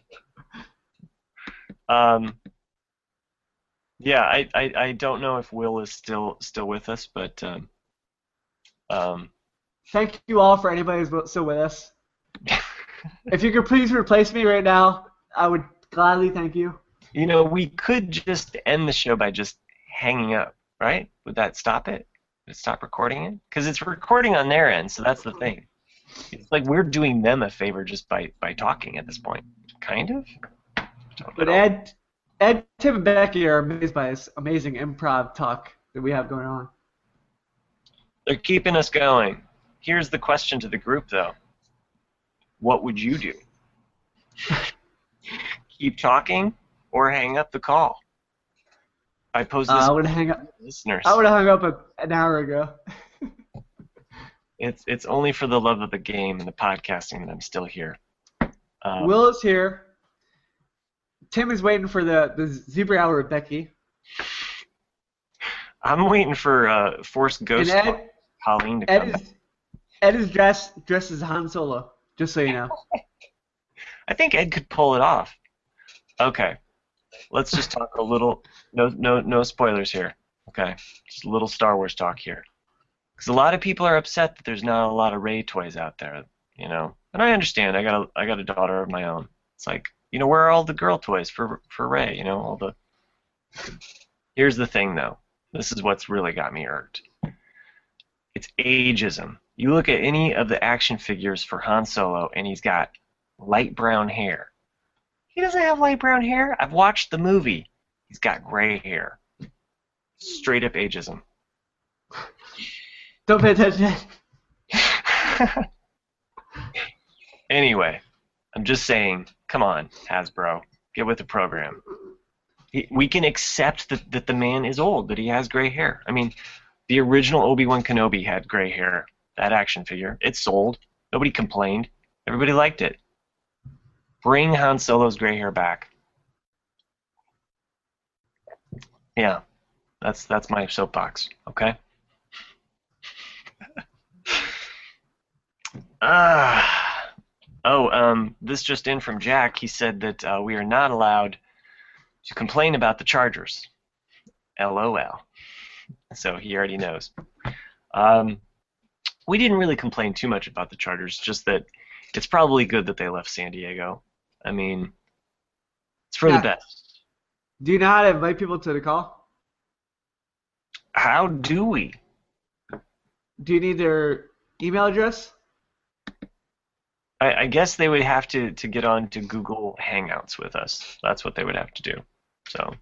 um, yeah, I, I, I don't know if Will is still still with us, but um, um, Thank you all for anybody who's still with us. If you could please replace me right now, I would gladly thank you. you know, we could just end the show by just hanging up, right? Would that stop it? Would it stop recording it? Because it's recording on their end, so that's the thing. It's like we're doing them a favor just by, by talking at this point. Kind of? Don't But know. Ed, Ed, Tim, and Becky are amazed by this amazing improv talk that we have going on. They're keeping us going. Here's the question to the group, though. What would you do? Keep talking or hang up the call? I pose this Uh, I to would hang up. listeners. I would have hung up a, an hour ago. It's it's only for the love of the game and the podcasting that I'm still here. Um, Will is here. Tim is waiting for the, the zebra hour with Becky. I'm waiting for uh, Force And Ghost Ed, Colleen to come Ed back. is Ed is dressed dressed as Han Solo. Just so you know. I think Ed could pull it off. Okay, let's just talk a little. No, no, no spoilers here. Okay, just a little Star Wars talk here. Because a lot of people are upset that there's not a lot of Rey toys out there, you know. And I understand. I got a, I got a daughter of my own. It's like, you know, where are all the girl toys for for Rey? You know, all the. Here's the thing, though. This is what's really got me irked. It's ageism. You look at any of the action figures for Han Solo, and he's got light brown hair. He doesn't have light brown hair. I've watched the movie. He's got gray hair. Straight up ageism. Don't pay attention. Anyway, I'm just saying, come on, Hasbro, get with the program. He, we can accept that, that the man is old, that he has gray hair. I mean, the original Obi-Wan Kenobi had gray hair, that action figure. It sold. Nobody complained. Everybody liked it. Bring Han Solo's gray hair back. Yeah, that's that's my soapbox, okay? Ah. Oh, um, this just in from Jack. He said that uh, we are not allowed to complain about the Chargers. LOL. So he already knows. Um, we didn't really complain too much about the Chargers, just that it's probably good that they left San Diego. I mean, it's for Yeah. the best. Do you know how to invite people to the call? How do we? Do you need their email address? I, I guess they would have to, to get on to Google Hangouts with us. That's what they would have to do. So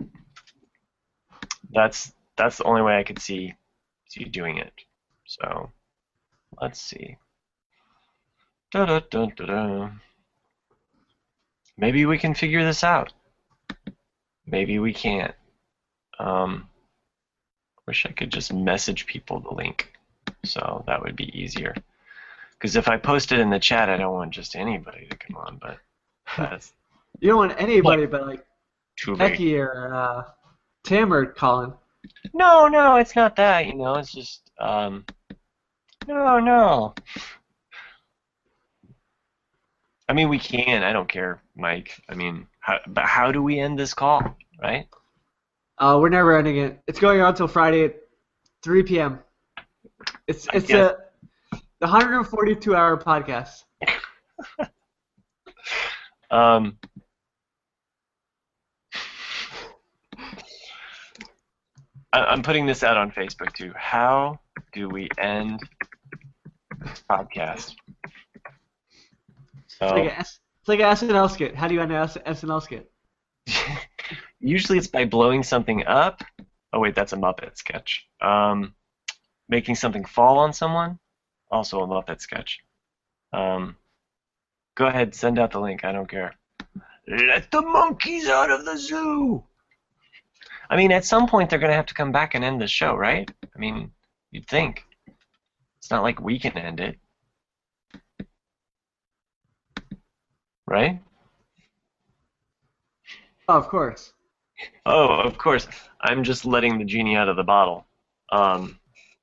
that's that's the only way I could see see doing it. So let's see. Da, da, da, da, da. Maybe we can figure this out. Maybe we can't. Um, wish I could just message people the link, so that would be easier. Because if I post it in the chat, I don't want just anybody to come on, but that's You don't want anybody but like too big. Becky or uh, Tim or Colin. No, no, it's not that. You know, it's just um, no, no. I mean, we can. I don't care, Mike. I mean, how, but how do we end this call, right? Uh, we're never ending it. It's going on until Friday at three p.m. It's I it's guess- a the one hundred forty-two hour podcast. Um, I, I'm putting this out on Facebook too. How do we end this podcast? It's like, So a, S- it's like an S N L skit. How do you end an S- SNL skit? usually it's by blowing something up. Oh wait, that's a Muppet sketch. Um, making something fall on someone. Also a Muppet sketch. Um, go ahead, send out the link. I don't care. Let the monkeys out of the zoo. I mean, at some point they're going to have to come back and end the show, right? I mean, you'd think. It's not like we can end it. Right? Oh, of course. Oh, of course. I'm just letting the genie out of the bottle. Um,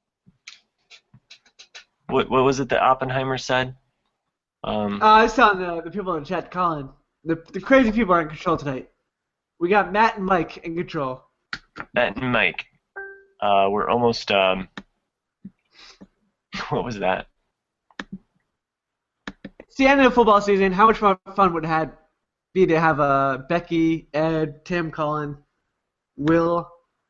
what what was it that Oppenheimer said? Um, Uh, I was telling the, the people in the chat, Colin, the, the crazy people are in control tonight. We got Matt and Mike in control. Matt and Mike. Uh, we're almost. Um, what was that? It's the end of the football season. How much more fun would it have be to have uh, Becky, Ed, Tim, Colin, Will?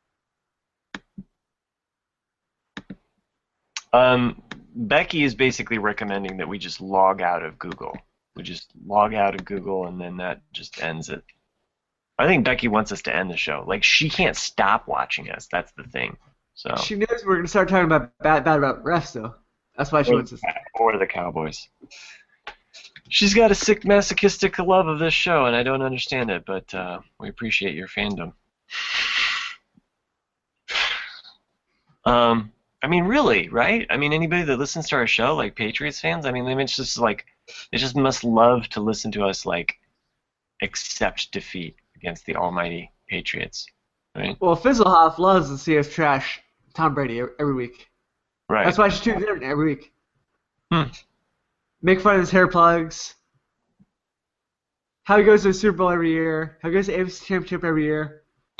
Um, Becky is basically recommending that we just log out of Google. We just log out of Google, and then that just ends it. I think Becky wants us to end the show. Like, she can't stop watching us. That's the thing. So. She knows we're going to start talking about bad, bad about refs, though. That's why she Or, wants us. or the Cowboys. She's got a sick masochistic love of this show, and I don't understand it, but uh, we appreciate your fandom. Um, I mean, really, right? I mean, anybody that listens to our show, like Patriots fans, I mean, they just like they just must love to listen to us, like accept defeat against the almighty Patriots, right? Well, Fizzlehoff loves to see us trash Tom Brady every week. Right. That's why she tunes in every week. Hmm. Make fun of his hair plugs. How he goes to the Super Bowl every year. How he goes to the A F C Championship every year.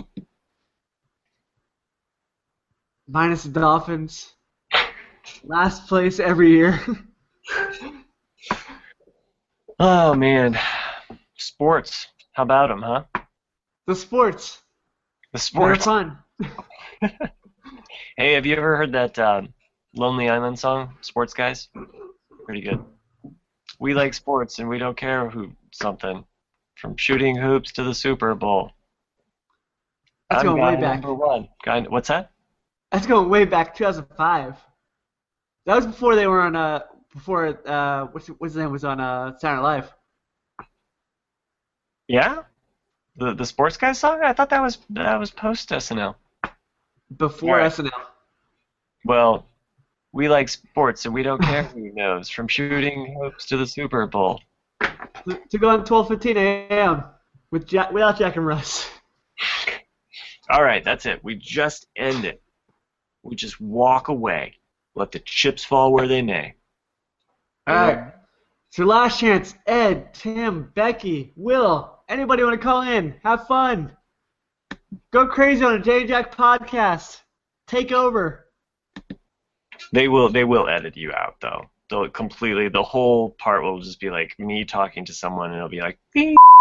Minus the Dolphins. Last place every year. Oh man, sports. How about them, huh? The sports. The They're sports. fun. Hey, have you ever heard that um, Lonely Island song, Sports Guys? Pretty good. We like sports and we don't care who something. From shooting hoops to the Super Bowl. That's I'm going guy way back. number one. Guy, what's that? That's going way back, two thousand five. That was before they were on, uh, before, uh, what's, what's his name was on, uh, Saturday Night Live. Yeah? The the Sports Guys song? I thought that was that was post S N L. Before Right. S N L. Well, we like sports and we don't care who knows. From shooting hoops to the Super Bowl. To go on twelve fifteen a.m. with Jack, without Jack and Russ. All right, that's it. We just end it. We just walk away. Let the chips fall where they may. All right. It's your last chance. Ed, Tim, Becky, Will. Anybody want to call in? Have fun. Go crazy on a Jay and Jack podcast. Take over. They will they will edit you out though. They'll completely the whole part will just be like me talking to someone and it'll be like beep.